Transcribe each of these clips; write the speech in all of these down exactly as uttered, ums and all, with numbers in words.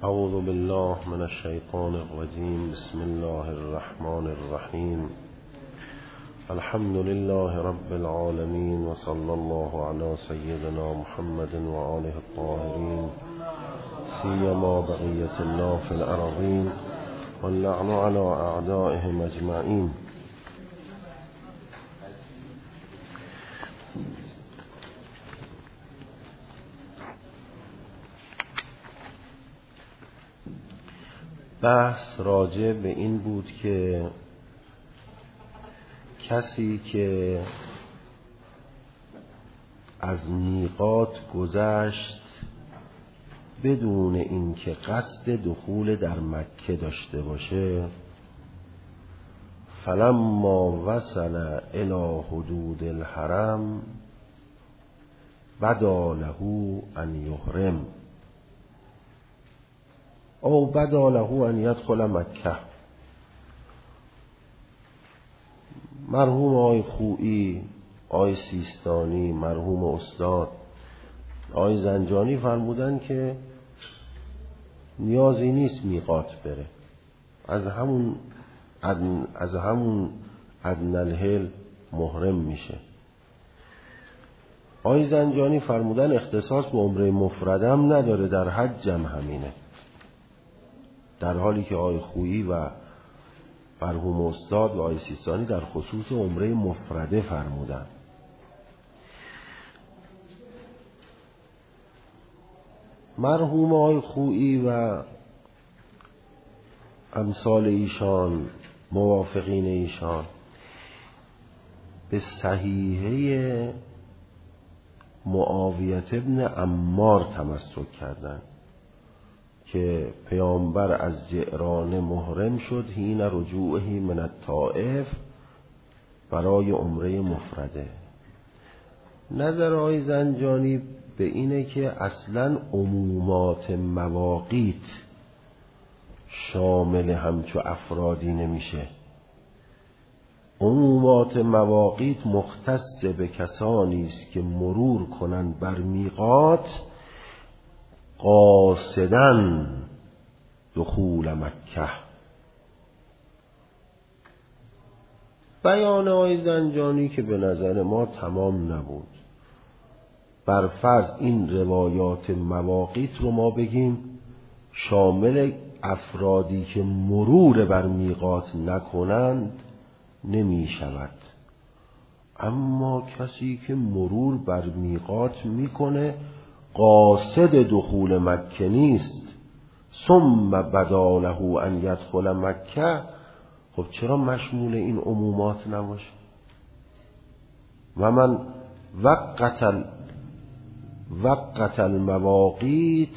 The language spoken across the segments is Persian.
اعوذ بالله من الشیطان الرجیم. بسم الله الرحمن الرحیم. الحمد لله رب العالمین و صلی الله علی سیدنا محمد و آله الطاهرین سیما بقیة الله فی الارضین واللعن علی اعدائهم اجمعین. بحث راجع به این بود که کسی که از میقات گذشت بدون اینکه قصد دخول در مکه داشته باشه، فلما وصل الی حدود الحرم بدا له ان یحرم او بدا له ان یدخل مکه. مرحوم آقای خویی، آقای سیستانی، مرحوم استاد آقای زنجانی فرمودن که نیازی نیست میقات بره، از همون ادن از همون ادنی الحل محرم میشه. آقای زنجانی فرمودن اختصاص به عمره مفردم نداره، در حجم همینه، در حالی که آقای خویی و مرحوم استاد و آقای سیستانی در خصوص عمره مفرده فرمودن. مرحوم آقای خویی و امثال ایشان، موافقین ایشان، به صحیحه معاویه ابن عمار تمسک کردند که پیامبر از جعرانه محرم شد حین رجوعه من الطائف برای عمره مفرده. نظر آقای زنجانی به اینه که اصلا عمومات مواقیت شامل همچو افرادی نمیشه. عمومات مواقیت مختص به کسانی است که مرور کنند بر میقات قاصداً دخول مکه. بیان آقای زنجانی که به نظر ما تمام نبود، بر فرض این روایات مواقیت رو ما بگیم شامل افرادی که مرور بر میقات نکنند نمی شود، اما کسی که مرور بر میقات میکنه قاصد دخول مکه نیست، ثم بدا له ان یدخل مکه، خب چرا مشمول این عمومات نباشه؟ و من وقت وقت المواقیت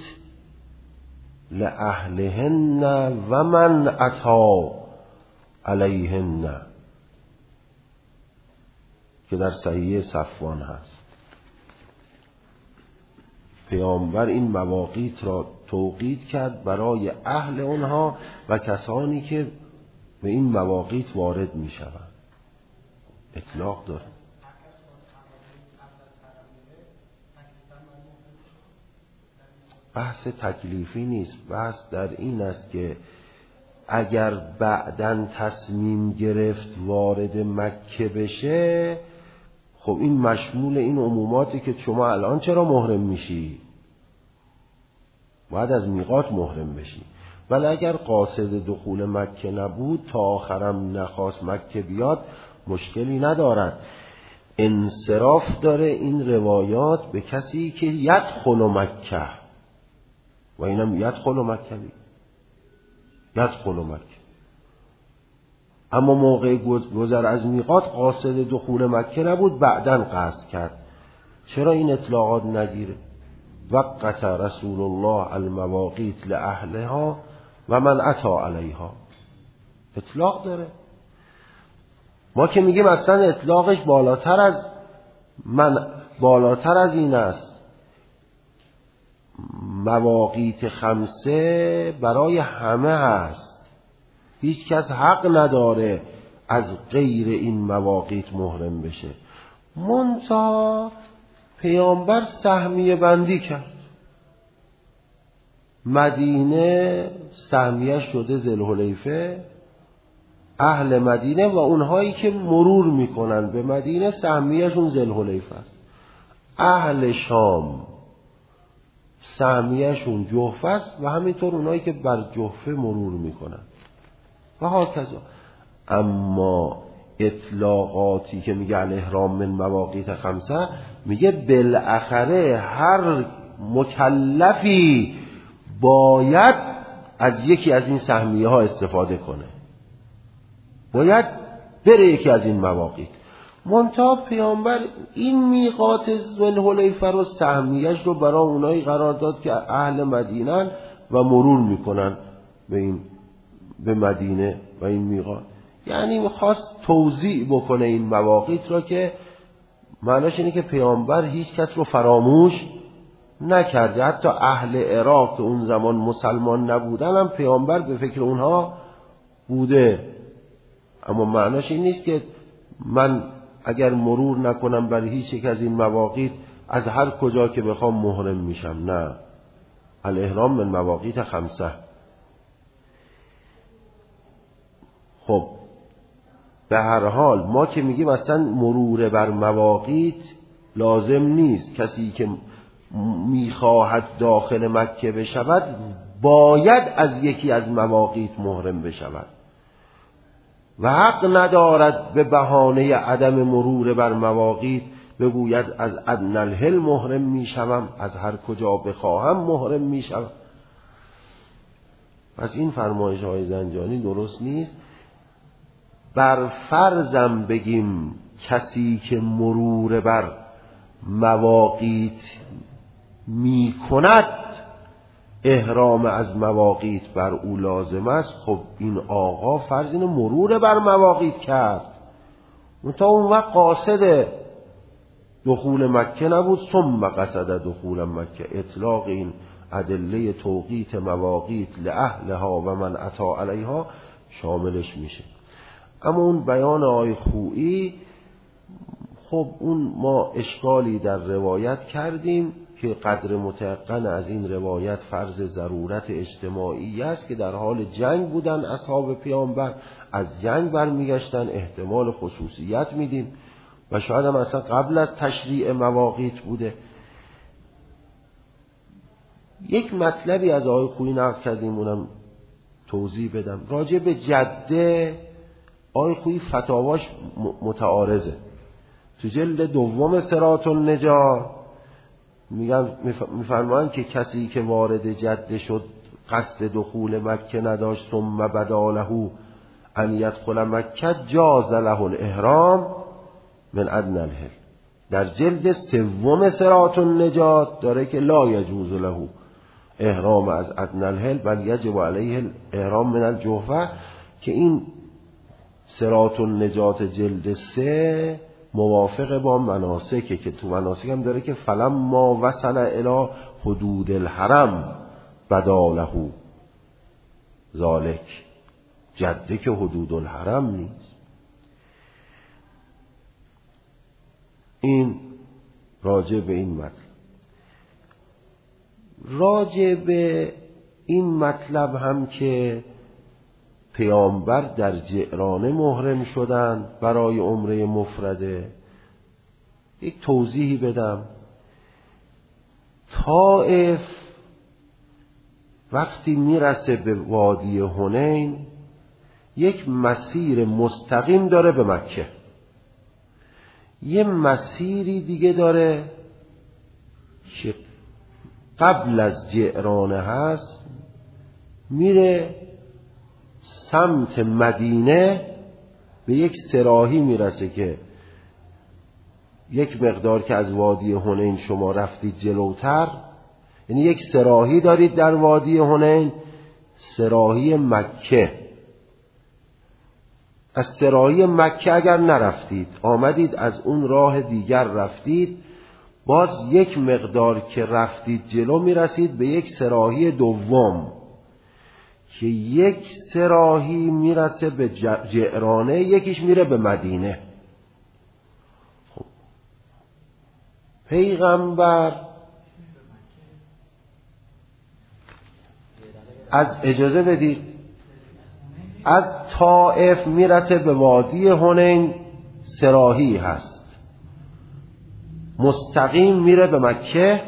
لأهلهن و من اتی علیهن، که در صحیح صفوان هست. پیامبر این مواقیت را توقیت کرد برای اهل اونها و کسانی که به این مواقیت وارد می شوند. اطلاق داره. بحث تکلیفی نیست، بحث در این است که اگر بعداً تصمیم گرفت وارد مکه بشه، خب این مشمول این عموماتی که شما الان چرا محرم میشی؟ باید از میقات محرم بشی. ولی اگر قاصد دخول مکه نبود، تا آخرم نخواست مکه بیاد، مشکلی ندارد. انصراف داره این روایات به کسی که یدخل مکه، و اینم یدخل مکه بی. یدخل مکه، اما موقع گذر از میقات قاصد دخول مکه نبود، بعداً قصد کرد. چرا این اطلاقات نگیره؟ وقت رسول الله المواقیت لأهلها و من اتی علیها. اطلاق داره. ما که میگیم اصلا اطلاقش بالاتر از من بالاتر از این است. مواقیت خمسه برای همه هست، هیچ کس حق نداره از غیر این مواقیت محرم بشه. منتها پیامبر سهمیه بندی کرد. مدینه سهمیه شده ذوالحلیفه، اهل مدینه و اونهایی که مرور میکنن به مدینه سهمیهشون ذوالحلیفه است. اهل شام سهمیهشون جحفه است و همینطور اونهایی که بر جحفه مرور میکنن و هاکذا. اما اطلاقاتی که میگه الاحرام من مواقیت خمسه، میگه بالاخره هر مکلفی باید از یکی از این سهمیه ها استفاده کنه، باید بره یکی از این مواقیت. منتها پیامبر این میقات ذوالحلیفه رو سهمیه‌اش رو برای اونایی قرار داد که اهل مدینن و مرور میکنن به این به مدینه و این میقات. یعنی میخواست توضیح بکنه این مواقیت را که معناش اینه که پیامبر هیچ کس رو فراموش نکرده، حتی اهل عراق که اون زمان مسلمان نبودن هم پیامبر به فکر اونها بوده. اما معناش این نیست که من اگر مرور نکنم بر هیچ یک از این مواقیت از هر کجا که بخوام محرم میشم. نه، الاحرام من مواقیت خمسه. خب به هر حال ما که میگیم اصلا مرور بر مواقیت لازم نیست، کسی که میخواهد داخل مکه بشود باید از یکی از مواقیت محرم بشود و حق ندارد به بهانه عدم مرور بر مواقیت بگوید از ادنی الحل محرم میشوم، از هر کجا بخواهم محرم میشوم. پس این فرمایش های زنجانی درست نیست. بر فرضم بگیم کسی که مرور بر مواقیت می کند احرام از مواقیت بر او لازم است. خب این آقا فرض اینو مرور بر مواقیت کرد، منتها اون وقت قاصد دخول مکه نبود، ثم قصد دخول مکه. اطلاق این ادله توقیت مواقیت لأهلها و من اتی علیها شاملش میشه. اما اون بیان آقای خویی، خب اون ما اشکالی در روایت کردیم که قدر متيقن از این روایت فرض ضرورت اجتماعی است که در حال جنگ بودن اصحاب پیامبر، از جنگ برمیگشتن، احتمال خصوصیت میدیم و شاید هم اصلا قبل از تشریع مواقیت بوده. یک مطلبی از آقای خویی نقل کردیم، اونم توضیح بدم. راجع به جده آقای خویی فتاواش متعارضه. تو جلد دوم صراط النجات میگن میفرمایند که کسی که وارد جده شد قصد دخول مکه نداشت ثم بدا له ان یدخل مکه جاز له الاحرام من ادنی الحل. در جلد سوم صراط النجات داره که لا یجوز له احرام از ادنی الحل بل یجب علیه الاحرام من الجحفه، که این صراط النجات جلد سه موافق با مناسکه که تو مناسک هم داره که فلما وصل الی حدود الحرم بدا له ذالک. جده که حدود الحرم نیست. این راجع به این مطلب. راجع به این مطلب هم که پیامبر در جعرانه محرم شدن برای عمره مفرده، یک توضیحی بدم. طائف وقتی میرسه به وادی حنین یک مسیر مستقیم داره به مکه، یه مسیری دیگه داره که قبل از جعرانه هست، میره سمت مدینه، به یک سراحی میرسه که یک مقدار که از وادی حنین شما رفتید جلوتر، یعنی یک سراحی دارید در وادی حنین، سراحی مکه. از سراحی مکه اگر نرفتید آمدید از اون راه دیگر رفتید، باز یک مقدار که رفتید جلو میرسید به یک سراحی دوم که یک سراحی میرسه به جعرانه، یکیش میره به مدینه. خب. پیغمبر از اجازه بدید از طائف میرسه به وادی حنین سراحی هست، مستقیم میره به مکه،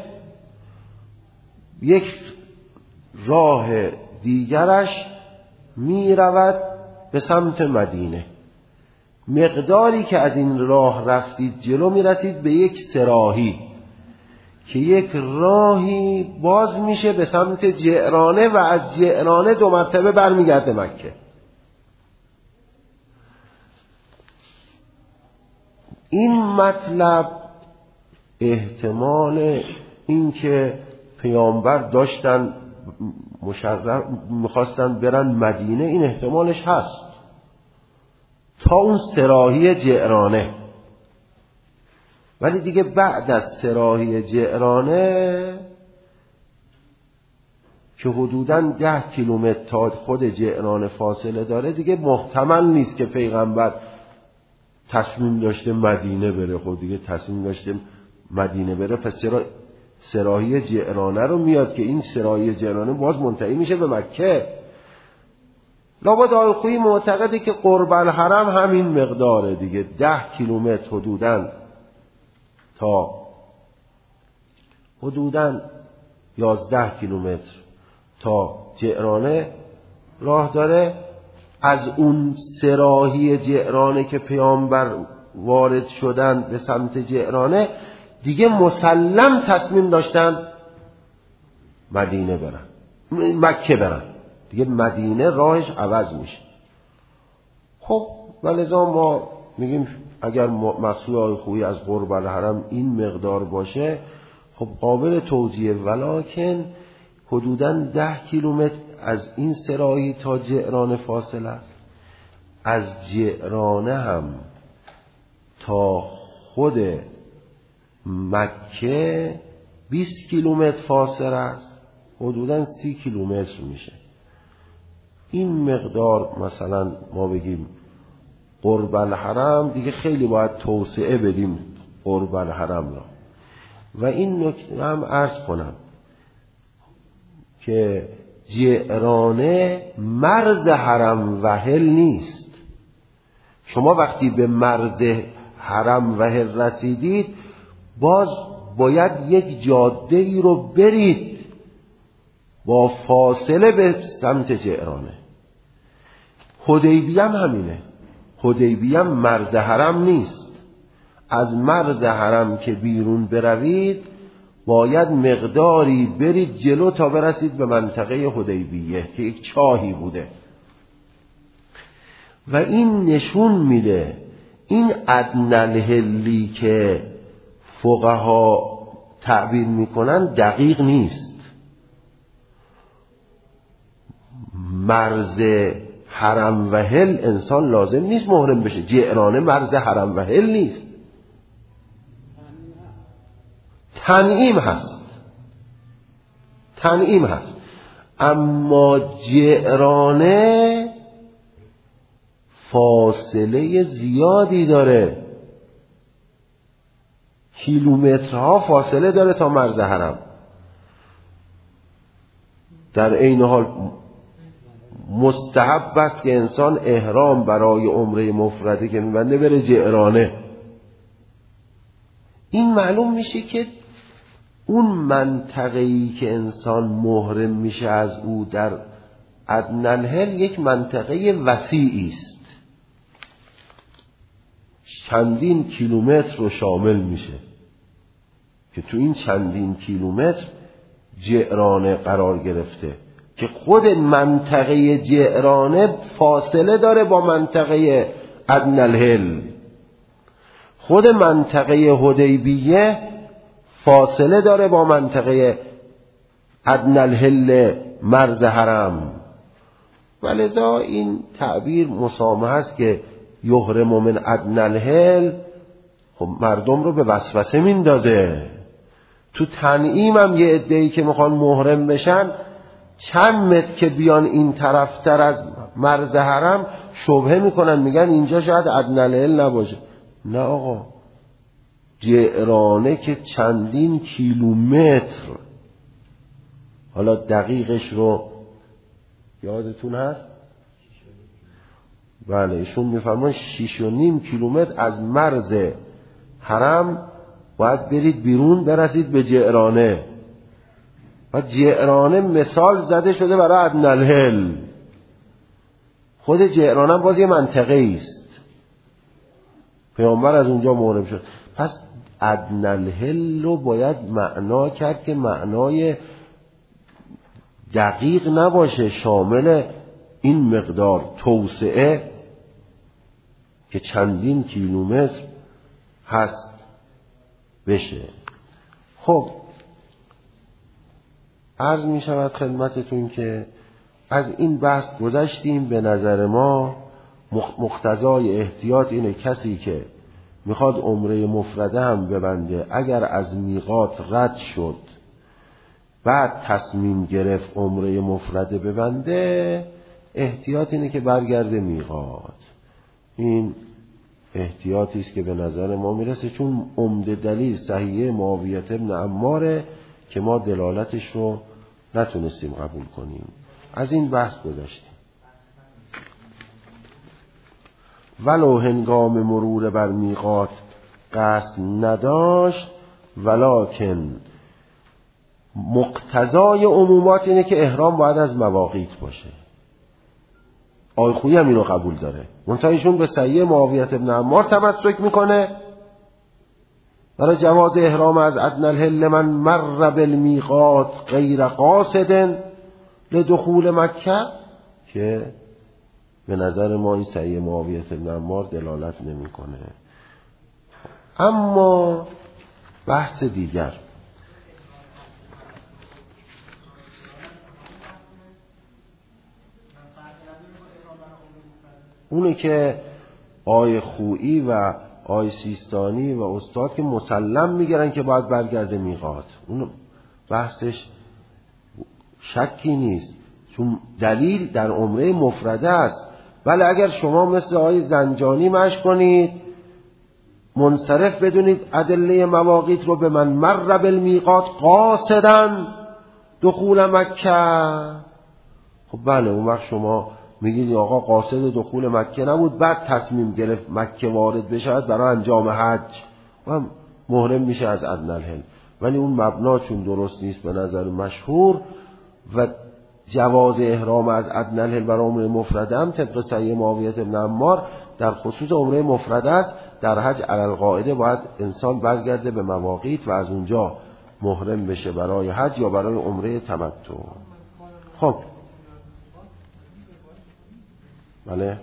یک راه دیگرش میرود به سمت مدینه. مقداری که از این راه رفتید جلو میرسید به یک سراحی که یک راهی باز میشه به سمت جعرانه و از جعرانه دو مرتبه برمیگرده مکه. این مطلب احتمال این که پیامبر داشتن مشرف میخواستن برن مدینه، این احتمالش هست تا اون سراحی جعرانه. ولی دیگه بعد از سراحی جعرانه که حدوداً ده کیلومتر تا خود جعرانه فاصله داره، دیگه محتمل نیست که پیغمبر تصمیم داشته مدینه بره. خود دیگه تصمیم داشته مدینه بره، پس چرا سراحی جعرانه رو میاد که این سراحی جعرانه باز منتهی میشه به مکه؟ لابد آقای خویی معتقده که قرب الحرم همین مقداره دیگه، ده کیلومتر حدوداً تا حدوداً یازده کیلومتر تا جعرانه راه داره. از اون سراحی جعرانه که پیامبر وارد شدن به سمت جعرانه دیگه مسلم تصمیم داشتن مدینه برن، مکه برن، دیگه مدینه راهش عوض میشه. خب ولذا ما میگیم اگر مقصود آقای خویی از قرب الحرم این مقدار باشه، خب قابل توجیه، ولکن حدوداً ده کیلومتر از این سراحی تا جعرانه فاصله است. از جعرانه هم تا خود مکه بیست کیلومتر فاصله است، حدوداً سی کیلومتر میشه. این مقدار مثلا ما بگیم قرب الحرم، دیگه خیلی باید توسعه بدیم قرب الحرم را. و این نکته هم عرض کنم که جعرانه مرز حرم وحل نیست. شما وقتی به مرز حرم وحل رسیدید باز باید یک جاده ای رو برید با فاصله به سمت جعرانه. حدیبیه هم همینه، حدیبیه هم مرز حرم نیست. از مرز حرم که بیرون بروید باید مقداری برید جلو تا برسید به منطقه حدیبیه که یک چاهی بوده. و این نشون میده این ادنی الحلی که فقها تعبیر میکنن دقیق نیست. مرز حرم و حل انسان لازم نیست محرم بشه. جعرانه مرز حرم و حل نیست، تنعیم هست، تنعیم هست. اما جعرانه فاصله زیادی داره، کیلومترها فاصله داره تا مرز حرم. در عین حال مستحب است که انسان احرام برای عمره مفرده که میبنده بره جعرانه. این معلوم میشه که اون منطقه‌ای که انسان محرم میشه از او در ادنی الحل یک منطقه وسیعی است، چندین کیلومتر رو شامل میشه که تو این چندین کیلومتر جعرانه قرار گرفته که خود منطقه جعرانه فاصله داره با منطقه ادنی الحل. خود منطقه حدیبیه فاصله داره با منطقه ادنی الحل مرز حرم. ولذا این تعبیر مسامح است که یحرم من ادنی الحل، خب مردم رو به وسوسه میندازه. تو تنعیم هم یه عده‌ای که میخوان محرم بشن چند متر که بیان این طرفتر از مرز حرم شبهه میکنن، میگن اینجا شاید ادنی الحل نباشه. نه آقا، جعرانه که چندین کیلومتر، حالا دقیقش رو یادتون هست؟ بله ایشون میفرمان شیش و نیم کیلومتر از مرز حرم باید برید بیرون برسید به جعرانه. و جعرانه مثال زده شده برای ادنالهل. خود جعرانه باز یه منطقه است، پیامبر از اونجا محرم شد. پس ادنالهل رو باید معنا کرد که معنای دقیق نباشه، شامل این مقدار توسعه که چندین کیلومتر هست بشه. خب عرض می شود خدمتتون که از این بحث گذشتیم. به نظر ما مقتضای احتیاط اینه کسی که میخواد عمره مفرده هم ببنده، اگر از میقات رد شد بعد تصمیم گرفت عمره مفرده ببنده، احتیاط اینه که برگرده میقات. این احتیاطی است که به نظر ما میرسه، چون عمده دلیل صحیحه معاویه ابن عماره که ما دلالتش رو نتونستیم قبول کنیم. از این بحث گذشتیم. ولو هنگام مرور بر میقات قصد نداشت، ولکن مقتضای عمومات اینه که احرام باید از مواقیت باشه. آقای خویی هم اینو قبول داره، منتها ایشون به صحیح معاویه ابن عمار تمسک میکنه برای جواز احرام از ادنالهل من مر بالمیقات غیر قاصد لدخول مکه، که به نظر ما این صحیح معاویه ابن عمار دلالت نمیکنه. اما بحث دیگر، اونه که آی خویی و آی سیستانی و استاد که مسلم میگرن که باید برگرده میقات، اون بحثش شکی نیست، چون دلیل در عمره مفرده است. ولی اگر شما مثل آی زنجانی مشق کنید، منصرف بدونید ادله مواقیت رو به من مر بالمیقات قاصدن دخول مکه، خب بله اون وقت شما میگید آقا قاصد دخول مکه نبود، بعد تصمیم گرفت مکه وارد بشود برای انجام حج و محرم میشه از ادنالهل. ولی اون مبنا چون درست نیست به نظر مشهور و جواز احرام از ادنالهل برای عمره مفرده هم طبق صحیح معاویه ابن عمار در خصوص عمره مفرده است. در حج علی القاعده باید انسان برگرده به مواقیت و از اونجا محرم بشه برای حج یا برای عمره تمتع. خب بله،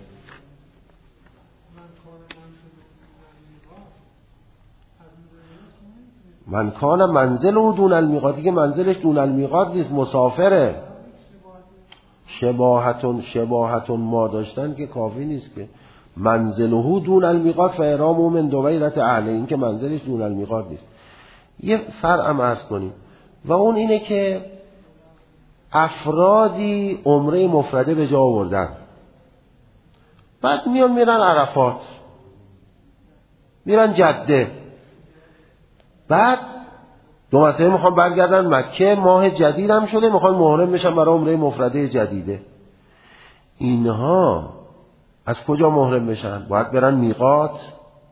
من کان منزل و دون المیقاتی که منزلش دون المیقات نیست، مسافره. شباهتون شباهتون ما داشتن که کافی نیست، که منزله دون المیقات فاحرامه من دویرت اهله، این که منزلش دون المیقات نیست. یه فرق هم عرض کنیم و اون اینه که افرادی عمره مفرده به جا آوردن، بعد میان میرن عرفات، میرن جده، بعد دو مرتبه میخوان برگردن مکه، ماه جدید هم شده میخوان محرم بشن برای عمره مفرده جدیده. اینها از کجا محرم بشن؟ باید برن میقات.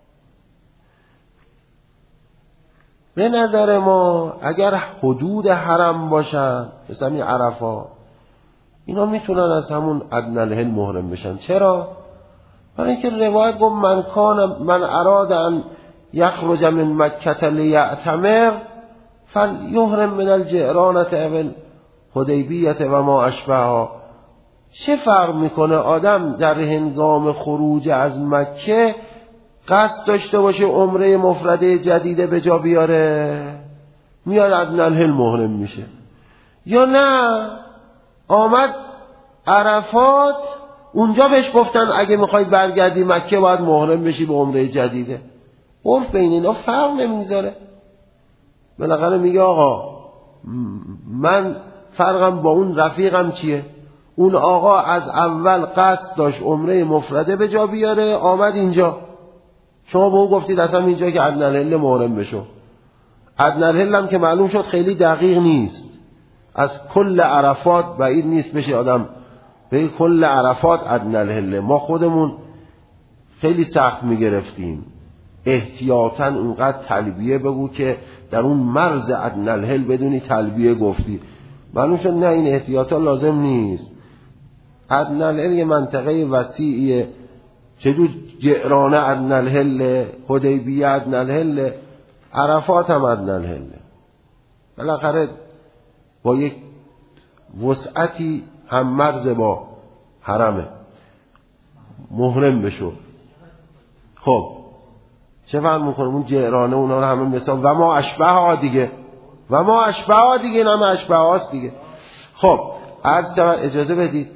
به نظر ما اگر حدود حرم باشن مثل این عرفات، اینا میتونن از همون ادنالهل محرم بشن. چرا؟ برای اینکه روایت گفت من کان من اراد ان یخرج من مکه لیعتمر فلیحرم من الجعرانه و الحدیبیه و ما اشبهها. چه فرق میکنه آدم در هنگام خروج از مکه قصد داشته باشه عمره مفرده جدیده به جا بیاره، میاد ادنالهل محرم میشه، یا نه آمد عرفات، اونجا بهش گفتن اگه میخوای برگردی مکه باید محرم بشی به عمره جدیده. عرف بین اینا فرق نمیذاره. بالاخره میگه آقا من فرقم با اون رفیقم چیه؟ اون آقا از اول قصد داشت عمره مفرده به جا بیاره، آمد اینجا، شما به او گفتید اصلا اینجا که ادنالهل محرم بشو. ادنالهل هم که معلوم شد خیلی دقیق نیست، از کل عرفات بعید نیست بشه آدم به کل عرفات ادنی الحل. ما خودمون خیلی سخت میگرفتیم، احتیاطاً اونقدر تلبیه بگو که در اون مرز ادنی الحل بدونی تلبیه گفتی. معلوم شد نه، این احتیاطا لازم نیست. ادنی الحل یه منطقه وسیعیه، چجور جعرانه ادنی الحل، حدیبیه ادنی الحل، عرفات هم ادنی الحل. بالاخره با یک وسعتی هم مرز با حرمه، محرم بشو. خب چه فرق میکنه اون جعرانه اونا رو همه مثال و ما اشبه ها دیگه، و ما اشبه ها دیگه، این همه اشبه هاست دیگه. خب عرض شود، اجازه بدید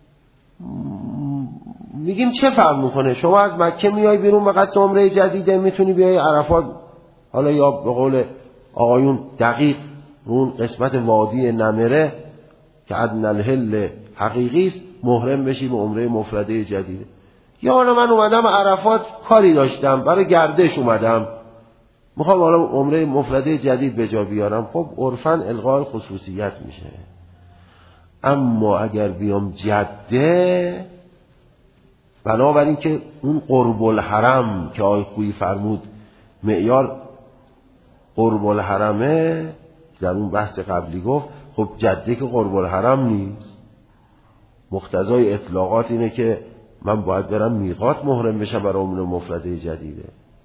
میگیم چه فرق میکنه؟ شما از مکه میای بیرون به قصد عمره جدیده، میتونی بیای عرفات، حالا یا به قول آقایون دقیق اون قسمت وادی نمره که ادنی الحل حقیقی است، محرم بشی به عمره مفرده جدیده. یا حالا من اومدم عرفات کاری داشتم، برای گردش اومدم، میخوام حالا عمره مفرده جدید به جا بیارم. خب عرفاً الغای خصوصیت میشه. اما اگر بیام جده، بنابراین که اون قرب الحرم که آقای خویی فرمود معیار قرب الحرمه، در اون بحث قبلی گفت خب جده که قرب الحرم نیست، مقتضای اطلاقات اینه که من باید برم میقات محرم بشم برای عمره مفرده جدیده.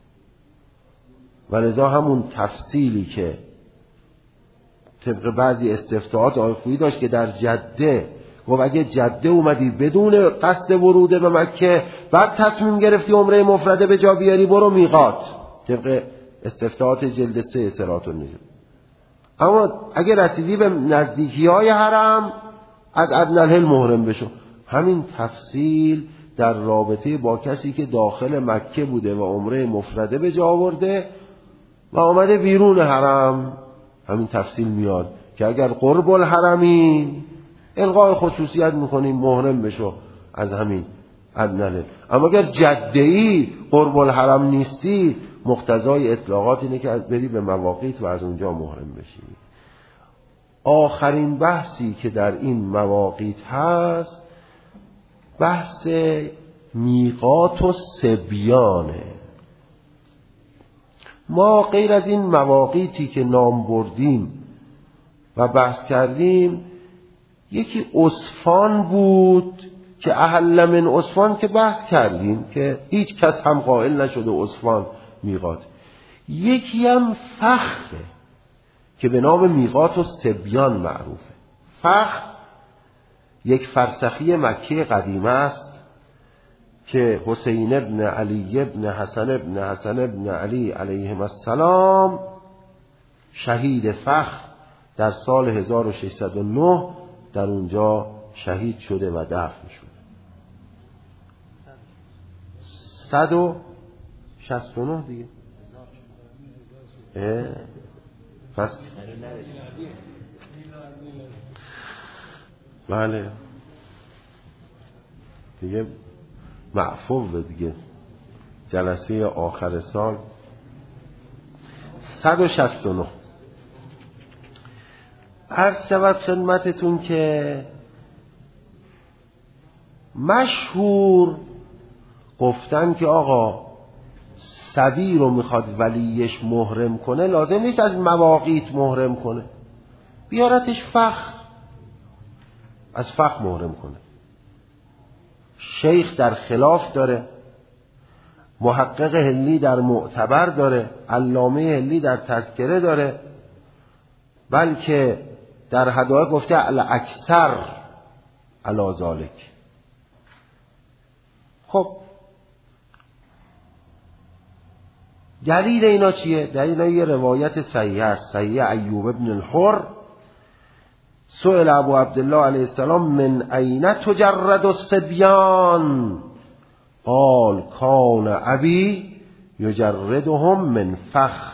و لذا همون تفصیلی که طبق بعضی استفتاحات آقای خویی داشت که در جده گفت اگه جده اومدی بدون قصد ورود به مکه، بعد تصمیم گرفتی عمره مفرده به جا بیاری، برو میقات، طبق استفتاحات جلد سه صراط النجوم. اما اگه رسیدی به نزدیکی های حرم، از ادنی الحل محرم بشو. همین تفصیل در رابطه با کسی که داخل مکه بوده و عمره مفرده به جا آورده و آمده بیرون حرم، همین تفصیل میاد که اگر قرب الحرمی الغای خصوصیت میکنیم، محرم بشو از همین ادنی الحل. اما اگر جده‌ای قرب الحرم نیستی، مقتضای اطلاقات اینه که بری به مواقیت و از اونجا محرم بشی. آخرین بحثی که در این مواقیت هست بحث میقات و سبیانه. ما غیر از این مواقیتی که نام بردیم و بحث کردیم، یکی عصفان بود که احل من عصفان که بحث کردیم که هیچ کس هم قائل نشده عصفان میقات. یکی هم فخه که به نام میقات و سبیان معروفه. فخ یک فرسخی مکه قدیمه است که حسین ابن علی ابن حسن ابن حسن ابن علی علیهم السلام شهید فخ در سال هزار و ششصد و نه در اونجا شهید شده و دفن شده. صد و شصت و نه دیگه. اه پس بله دیگه معفوه دیگه، جلسه آخر سال. صد و شصت و نه. عرض شود خدمتتون که مشهور گفتن که آقا صبی رو میخواد ولیش محرم کنه، لازم نیست از مواقیت محرم کنه، بیارتش فخ، از فخ محرم کنه. شیخ در خلاف داره، محقق هلی در معتبر داره، علامه هلی در تذکره داره، بلکه در هدایق گفته الاکثر علی ذالک. خب دلیل اینا چیه؟ دلیل اینا یه روایت صحیح است، صحیح ایوب ابن الحر. سئل ابو عبدالله علیه السلام من این تجرد الصبیان؟ قال کان ابی یجردهم من فخ.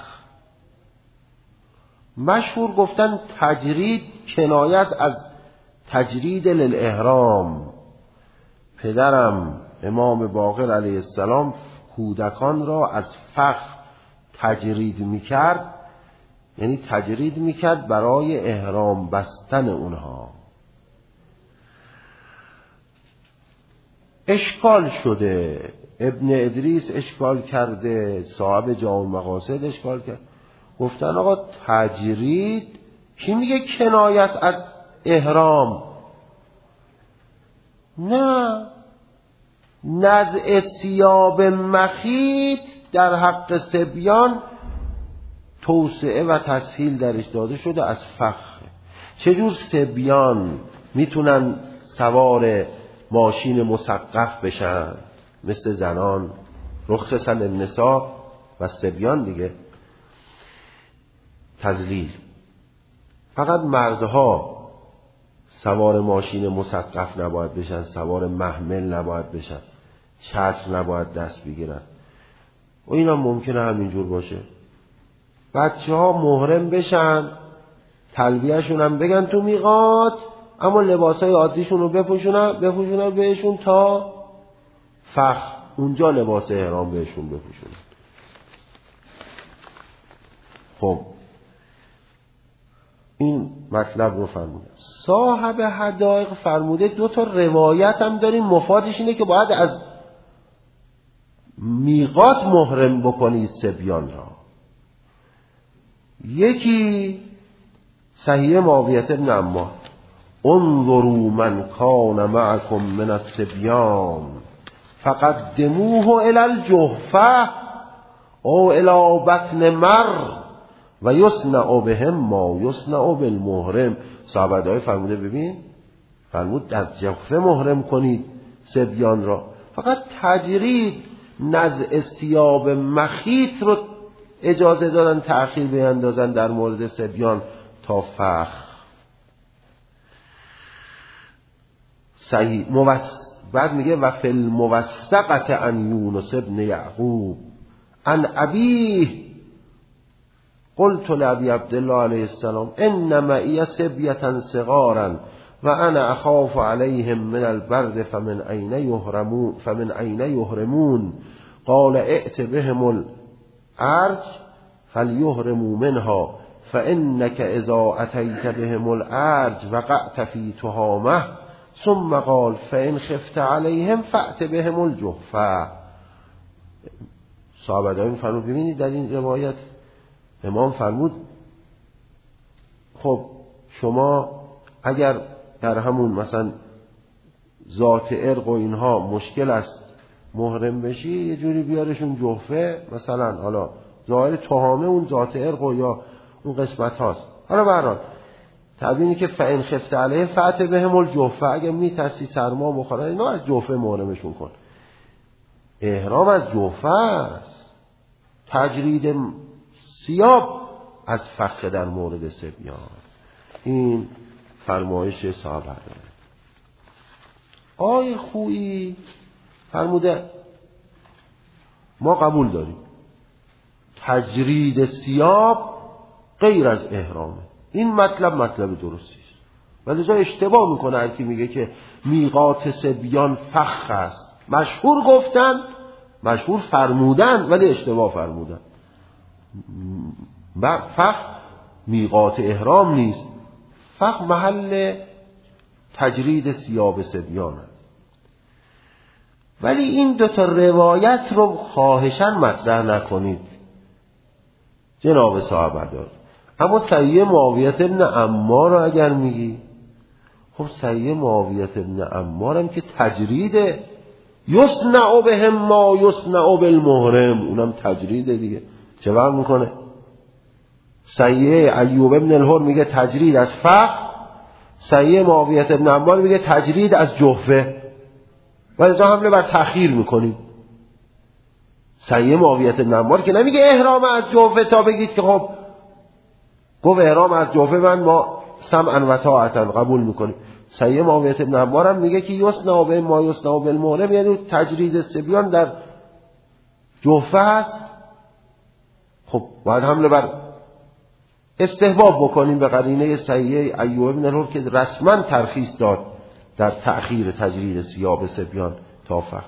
مشهور گفتن تجرید کنایت از تجرید للاحرام. پدرم امام باقر علیه السلام کودکان را از فخ تجرید میکرد، یعنی تجرید میکرد برای احرام بستن اونها. اشکال شده، ابن ادریس اشکال کرده، صاحب جامع مقاصد اشکال کرد، گفتن آقا تجرید کی میگه کنایت از احرام؟ نه، نزع ثیاب مخیط در حق صبیان توسعه و تسهیل درش داده شده از فخ. چجور صبیان میتونن سوار ماشین مسقف بشن مثل زنان؟ رخص للنساء و صبیان دیگه تذلیل. فقط مردها سوار ماشین مسقف نباید بشن، سوار محمل نباید بشن، چتر نباید دست بگیرن و اینا ممکنه همینجور باشه. بچه ها محرم بشن، تلبیهشون هم بگن تو میقات، اما لباسای عادیشون رو بپوشونن بپوشونن بهشون تا فخ، اونجا لباس احرام بهشون بپوشونن. خب این مطلب رو فرموده. صاحب حدائق فرموده دو تا روایت هم داریم، مفادش اینه که باید از میقات محرم بکنید صبیان را. یکی صحیح معاویه بن عمار، انظروا من کان معکم من الصبیان فقدموه الی الجحفه او الی بطن مر و یصنع بهم ما یصنع بالمحرم. صحابه فرموده ببین، فرمود در جحفه محرم کنید صبیان را. فقط تجرید نزع ثیاب مخیط رو اجازه دادن تأخیر بیندازن در مورد صبیان تا فخ. صحیح موس... بعد میگه و فی الموثقت عن یونس ابن یعقوب عن ابیه قلت لابی عبدالله علیه السلام ان معی صبیة صغارا و انا اخاف علیهم من البرد فمن این یحرمون فمن این یحرمون قال ائت بهم الارج فلیحرموا منها فانك اذا اتیت بهم الارج وقعت فی تهامه ثم قال فان خفت علیهم فأت بهم الجحفه. صحابه داریم فرمود ببینید در این روایت امام فرمود خب شما اگر در همون مثلا ذات عرق و اینها مشکل است محرم بشی، یه جوری بیارشون جحفه مثلا، حالا ظاهر تهامه اون ذات عرق و یا اون قسمت هاست. حالا برحال تبینی که فإن خفت علیه فأت بهم الجحفه، اگر میترسی سرما بخوره اینا از جحفه محرمشون کن. احرام از جحفه است، تجرید ثیاب از فخ در مورد صبیان. این فرمایش صحابه داره. آی خویی فرموده ما قبول داریم تجرید ثیاب غیر از احرامه. این مطلب مطلب درستی است، ولی جا اشتباه میکنه هر کی میگه که میقات صبیان فخ است. مشهور گفتن، مشهور فرمودن، ولی اشتباه فرمودن. فخ میقات احرام نیست، فخ محل تجرید ثیاب صبیان است. ولی این دو تا روایت رو خواهشاً مطرح نکنید جناب صاحب دار. اما صحیح معاویه بن عمار رو اگر میگی، خب صحیح معاویه بن عمار هم که تجرید یصنع بهم ما یصنع بالمحرم، اونم تجرید دیگه، چه فرق میکنه؟ صحیح ایوب ابن الهر میگه تجرید از فخ، صحیح معاویه بن عمار میگه تجرید از جحفه، ولی جا حمله بر تأخیر میکنیم. صحیح معاویه بن عمار که نمیگه احرام از جحفه تا بگید که خب گفت احرام از جحفه من ما سمعا و طاعتا قبول میکنیم. صحیح معاویه بن عمار هم میگه که یصنع به ما یصنع بالمحرم، یعنی تجرید صبیان در جحفه هست. خب باید حمله بر استحباب بکنیم به قرینه صحیح ایوب بن الهر که رسما ترخیص داد در تأخیر تجرید ثیاب صبیان تا فخ.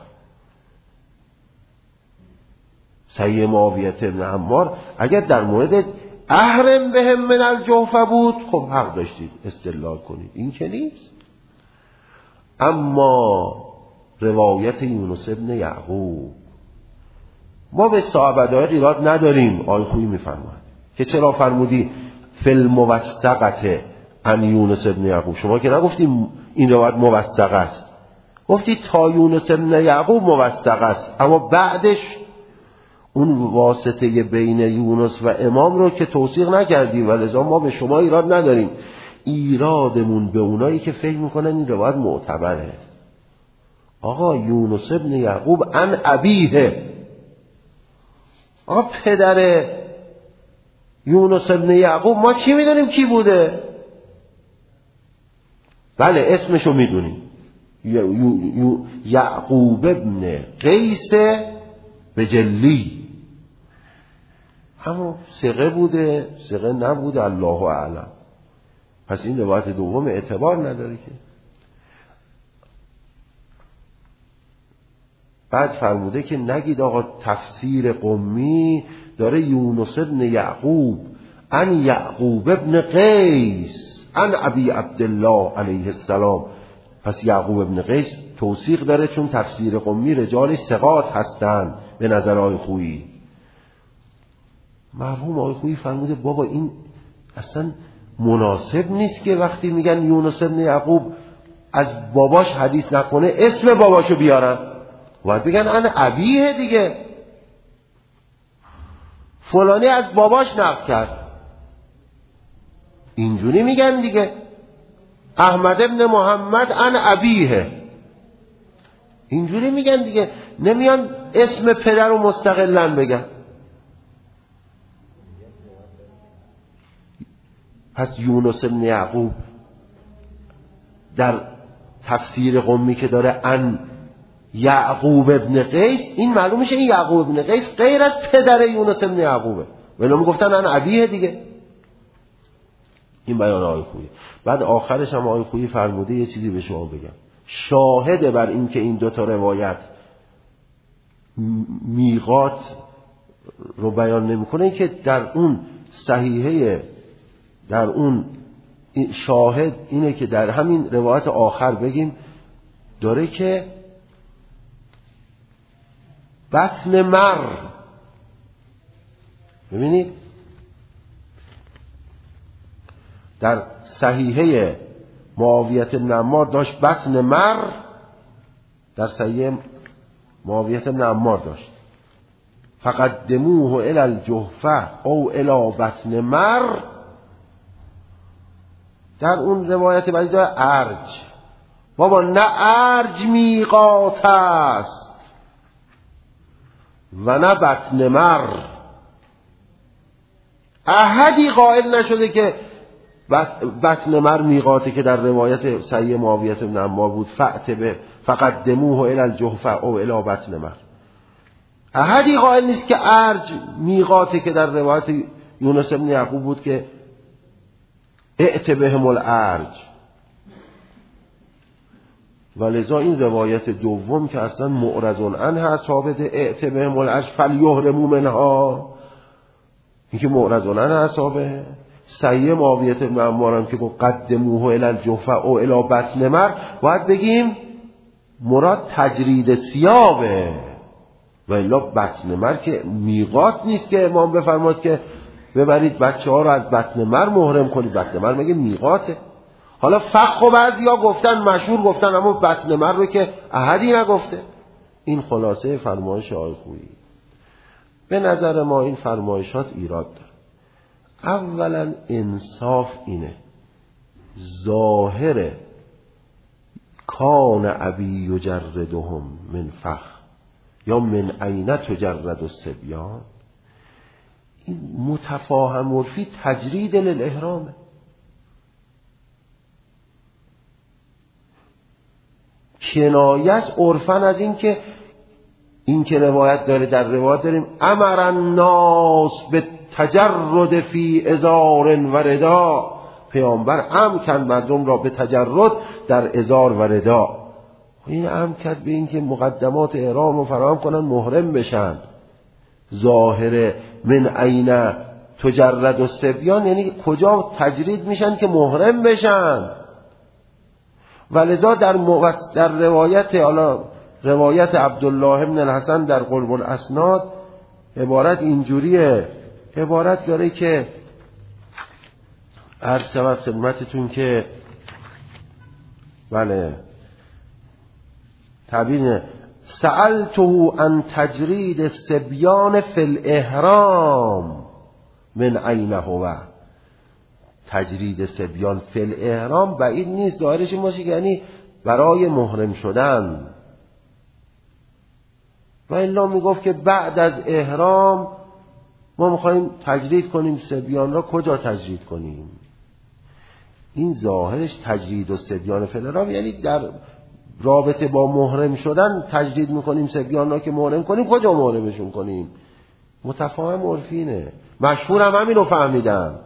صحیح معاویه بن عمار اگر در مورد احرم بهم من الجحفه بود خب حق داشتید استدلال کنید، این که نیست. اما روایت یونس ابن یعقوب. ما به صحابه ایراد نداریم. آقای خویی میفرماید که چرا فرمودی فی الموثقه عن یونس ابن یعقوب؟ شما که نگفتیم این روایت موثق است، گفتی تا یونس ابن یعقوب موثق است، اما بعدش اون واسطه بین یونس و امام رو که توثیق نکردی و لذا ما به شما ایراد نداریم. ایرادمون به اونایی که فکر میکنن این روایت معتبره. آقا یونس ابن یعقوب عن ابیه، آقا پدر یونس ابن یعقوب ما چی میدونیم کی بوده؟ بله اسمشو میدونیم، یعقوب ابن قیس بجلی، اما ثقه بوده ثقه نبوده الله اعلم. پس این روایت دوم اعتبار نداره که. بعد فرموده که نگید آقا تفسیر قمی داره یونس ابن یعقوب ان یعقوب ابن قیس ان ابی عبدالله علیه السلام. پس یعقوب ابن قیس توثیق داره چون تفسیر قمی رجال ثقات هستند به نظر آقای خویی. مرحوم آقای خویی فرموده بابا این اصلا مناسب نیست که وقتی میگن یونس ابن یعقوب از باباش حدیث نکنه اسم باباشو بیارن، باید بگن ان ابیه دیگه، فلانی از باباش نقل کرد، اینجوری میگن دیگه. احمد ابن محمد ان ابیه، اینجوری میگن دیگه، نمیان اسم پدر رو مستقلاً بگن. پس یونس ابن یعقوب در تفسیر قمی که داره ان یعقوب ابن قیس، این معلوم میشه این یعقوب ابن قیس غیر از پدر یونس ابن یعقوبه، ولی میگفتن ان ابیه دیگه. این بیان آقای خویی. بعد آخرش هم آقای خویی فرموده یه چیزی به شما بگم، شاهد بر این که این دوتا روایت میقات رو بیان نمیکنه که در اون صحیحه، در اون شاهد اینه که در همین روایت آخر بگیم داره که بطن مر، ببینید در صحیحه معاویه بن عمار داشت بطن مر، در صحیح معاویه بن عمار داشت فقدموه الی الجحفه او الی بطن مر، در اون روایت بعدی داره ارج. بابا نه ارج میقات است و نه بطن مر. احدی قائل نشده که بطن مر میقاته که در روایت صحیح معاویه بن عمار بود فأت به فقدموه الی الجحفه او الی بطن مر. احدی قائل نیست که ارج میقاته که در روایت یونس ابن یعقوب بود که ائت بهم الارج. ولذا این روایت دوم که اصلا معرض عنه هست ثابت ائت بهم الارج فلیحرموا منها، این که معرض عنه هست ثابت. صحیح معاویه بن عمار هم که گفت قدموه الی الجحفه او الی بطن مر، باید بگیم مراد تجرید ثیابه، و الا بطن مر که میقات نیست که امام بفرماد که ببرید بچه ها رو از بطن مر محرم کنید. بطن مر مگه میقاته؟ حالا فخ و بعضی ها گفتن مشهور گفتن، اما بطن مر رو که احدی نگفته. این خلاصه فرمایش آقای خویی. به نظر ما این فرمایشات ایراد داره. اولا انصاف اینه ظاهر کان ابی یجردهم من فخ یا من عین تجرد الصبیان، این متفاهم عرفی تجرید للاحرامه. کنایه عرفن از این که این که روایت داره، در روایت داریم امر الناس به تجرد فی ازار و ردا، پیامبر امر کرد مردم را به تجرد در ازار و ردا. این امر کرد به این که مقدمات احرام رو فراهم کنن محرم بشن. ظاهر من عین تجرد الصبیان یعنی کجا تجرید میشن که محرم بشن. ولذا در, موس... در روایت حالا روایت عبدالله بن الحسن در قرب الاسناد عبارت اینجوریه، عبارت داره که عرض شود خدمتتون که بله تعبیر سألته عن تجرید الصبیان فی الاحرام من عین هو. تجرید صبیان فی الاحرام بعید نیست ظاهرش این باشه که یعنی برای محرم شدن، و الا میگفت که بعد از احرام ما میخوایم تجرید کنیم صبیان را. کجا تجرید کنیم؟ این ظاهرش تجرید و صبیان فی الاحرام یعنی در رابطه با محرم شدن تجرید میکنیم صبیان را که محرم کنیم. کجا محرمشون کنیم؟ متفاهم عرفینه، مشهور هم همین رو فهمیدن.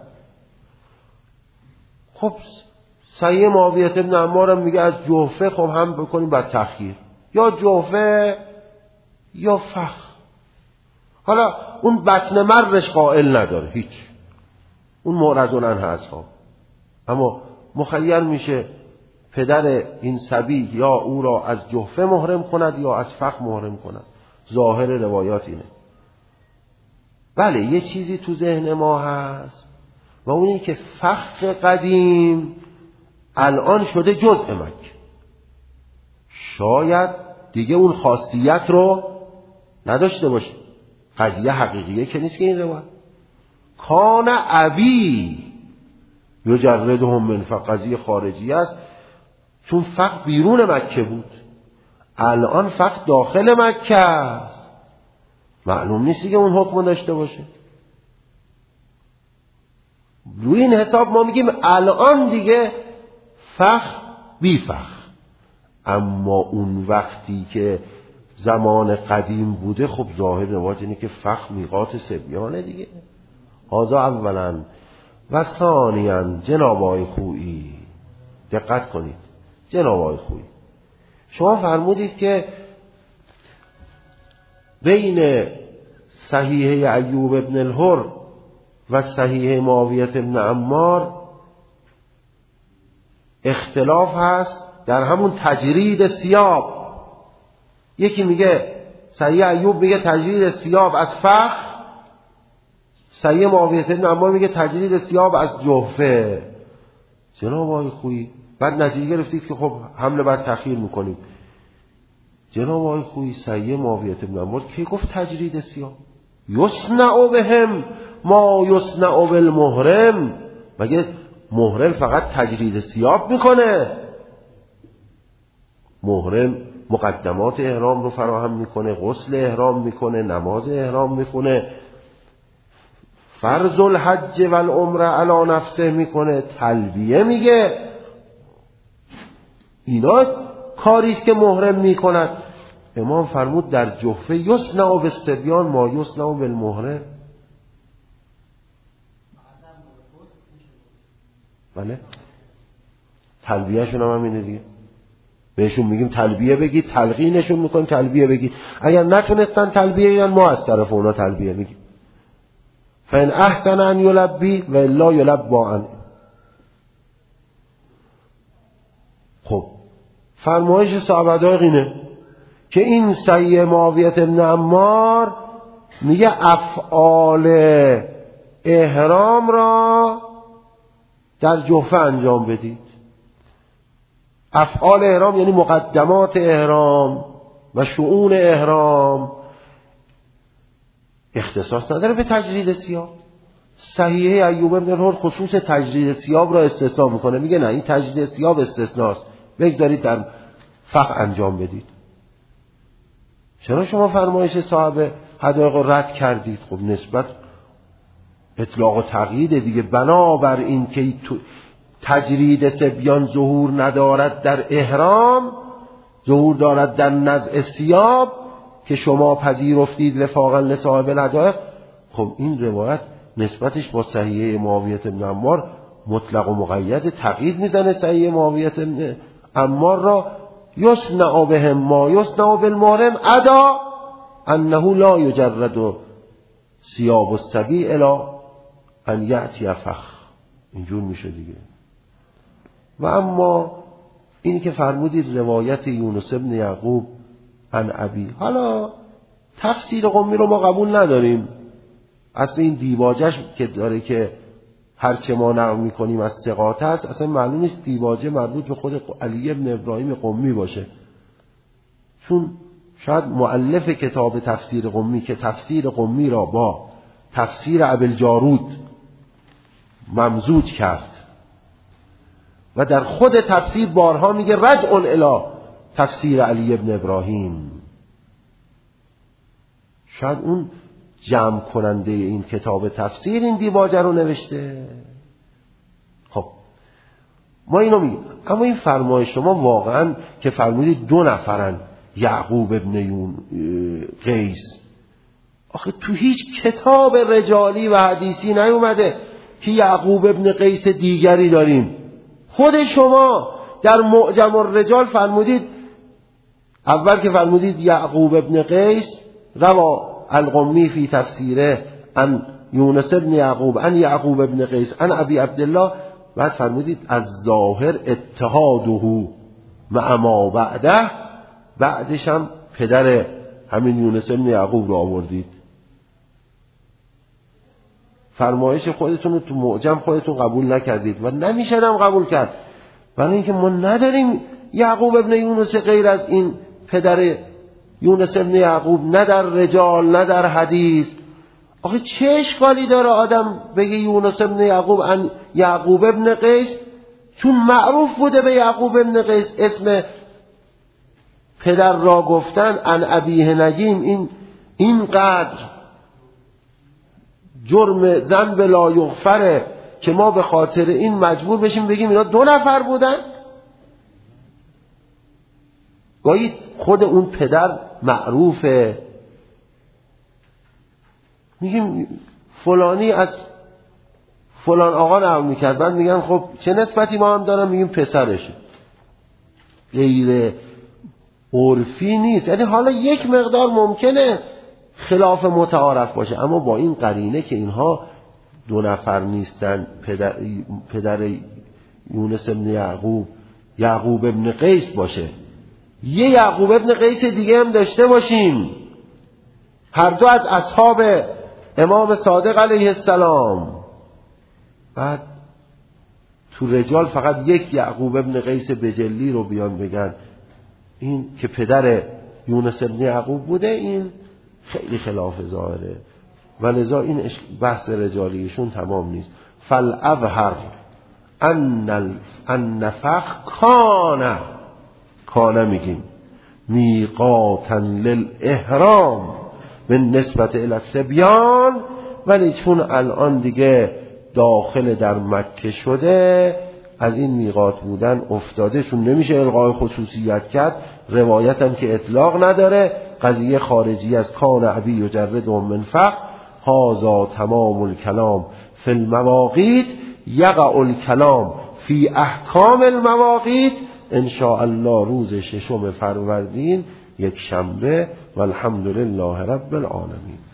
خب صحیح معاویه بن عمار هم میگه از جحفه خب هم بکنیم بر تخییر، یا جحفه یا فخ. حالا اون بطن مرش قائل نداره هیچ، اون معرضونن هست ها، اما مخیر میشه پدر این صبی یا او را از جحفه محرم کند یا از فخ محرم کند. ظاهر روایات اینه. بله یه چیزی تو ذهن ما هست و اونی که فخ قدیم الان شده جزء مکه، شاید دیگه اون خاصیت رو نداشته باشه. قضیه حقیقیه که نیست که این روایت کان ابی یجردهم من فخ، قضیه خارجی است، چون فخ بیرون مکه بود، الان فخ داخل مکه است، معلوم نیست که اون حکم داشته باشه. روی این حساب ما میگیم الان دیگه فخ بی فخ، اما اون وقتی که زمان قدیم بوده خب ظاهر روایت اینه که فخ میقات صبیانه دیگه. هذا اولا و ثانیاً جناب آقای خویی دقت کنید، جناب آقای خویی شما فرمودید که بین صحیح ایوب ابن الحر و صحیح معاویه ابن عمار اختلاف هست در همون تجرید ثیاب. یکی میگه صحیح ایوب میگه تجرید ثیاب از فخ، صحیح معاویه ابن عمار میگه تجرید ثیاب از جحفه. جناب آقای خویی بعد نتیجه گرفتید که خب حمله بر تأخیر میکنیم. جناب آقای خویی صحیح معاویه ابن عمار کی گفت تجرید ثیاب؟ یصنع بهم ما یصنع بالمحرم. مگه محرم فقط تجرید ثیاب میکنه؟ محرم مقدمات احرام رو فراهم میکنه، غسل احرام میکنه، نماز احرام میکنه، فرض الحج و العمره علی نفسه میکنه، تلبیه میگه. اینا کاریست که محرم میکند. امام فرمود در جحفه یصنع بالصبیان ما یصنع بالمحرم. بله تلبیهشون هم همینه دیگه، بهشون میگیم تلبیه بگید، تلقینشون میکنیم تلبیه بگید. اگر نتونستن تلبیه یعنی ما از طرف اونا تلبیه میگیم. فان احسن ان یلبی و الا یلبا ان. خب فرمایش صحابه اینه که این صحیح معاویه ابن عمار میگه افعال احرام را در جحفه انجام بدید. افعال احرام یعنی مقدمات احرام و شؤون احرام، اختصاص نداره به تجرید ثیاب. صحیح ایوب بن الحر خصوص تجرید ثیاب را استثناء میکنه، میگه نه این تجرید ثیاب استثناست، بگذارید در فقه انجام بدید. چرا شما فرمایش صاحب حدایق رو رد کردید؟ خب نسبت اطلاق و تقیید دیگه. بنابر این که تجرید صبیان ظهور ندارد در احرام، ظهور دارد در نزع ثیاب که شما پذیرفتید وفاقا لصاحب الحدایق. خب این روایت نسبتش با صحیح معاویه بن عمار مطلق و مقید، تقیید میزنه صحیح معاویه بن عمار را یصنع بهم ما یصنع بالمحرم ادا انه لا یجرد ثیاب الصبی الی ان یأتی فخ. اینجور میشه دیگه. و اما اینی که فرمودید روایت یونس بن یعقوب عن ابی. حالا تفسیر قمی رو ما قبول نداریم، اصلا این دیباجش که داره که هرچه ما نقل میکنیم از ثقات هست، اصلا معلوم نیست دیباجه مربوط به خود علی ابن ابراهیم قمی باشه، چون شاید مؤلف کتاب تفسیر قمی که تفسیر قمی را با تفسیر ابوالجارود ممزوج کرد و در خود تفسیر بارها میگه رجع الی تفسیر علی ابن ابراهیم، شاید اون جمع کننده این کتاب تفسیر این دیباجه رو نوشته. خب ما اینو میگیم، اما این فرمایش شما واقعا که فرمودید دو نفرن یعقوب ابن یون قیس، آخه تو هیچ کتاب رجالی و حدیثی نیومده که یعقوب ابن قیس دیگری داریم. خود شما در معجم الرجال فرمودید، اول که فرمودید یعقوب ابن قیس روا القمی فی تفسیره ان یونس ابن یعقوب ان یعقوب ابن قیس ان ابی عبدالله، بعد فرمودید از ظاهر اتحاده مع ما بعده، بعدش هم پدر همین یونس ابن یعقوب رو آوردید. فرمایش خودتون رو تو معجم خودتون قبول نکردید و نمیشه هم قبول کرد، برای اینکه ما نداریم یعقوب ابن یونس غیر از این پدر یونس ابن یعقوب، نه در رجال نه در حدیث. آخه چه اشکالی داره آدم بگه یونس ابن یعقوب ان یعقوب ابن قیس، چون معروف بوده به یعقوب ابن قیس اسم پدر را گفتن ان ابیه نجیم، این اینقدر جرم ذنب لا یغفره که ما به خاطر این مجبور بشیم بگیم اینا دو نفر بودن. گاهی خود اون پدر معروفه، میگیم فلانی از فلان آقا نقل میکرد، بعد میگن خب چه نسبتی ما هم دارم، میگیم پسرشه. غیر عرفی نیست، یعنی حالا یک مقدار ممکنه خلاف متعارف باشه، اما با این قرینه که اینها دو نفر نیستن، پدر, پدر یونس ابن یعقوب یعقوب ابن قیس باشه، یه یعقوب ابن قیس دیگه هم داشته باشیم، هر دو از اصحاب امام صادق علیه السلام، بعد تو رجال فقط یک یعقوب ابن قیس بجلی رو بیان بگن این که پدر یونس ابن یعقوب بوده، این خیلی خلاف ظاهره و لذا این بحث رجالیشون تمام نیست. فالابهر ان النفخ کان کان میگیم میقاتا للاحرام من نسبت الی الصبیان، ولی چون الان دیگه داخل در مکه شده از این میقات بودن افتاده، چون نمیشه الغای خصوصیت کرد، روایت هم که اطلاق نداره، قضیه خارجی از کان ابی یجرد من فخ هذا تمام الکلام فی المواقیت یقع الکلام فی احکام المواقیت ان شاء الله روز ششم فروردین یک شنبه، والحمد لله رب العالمین.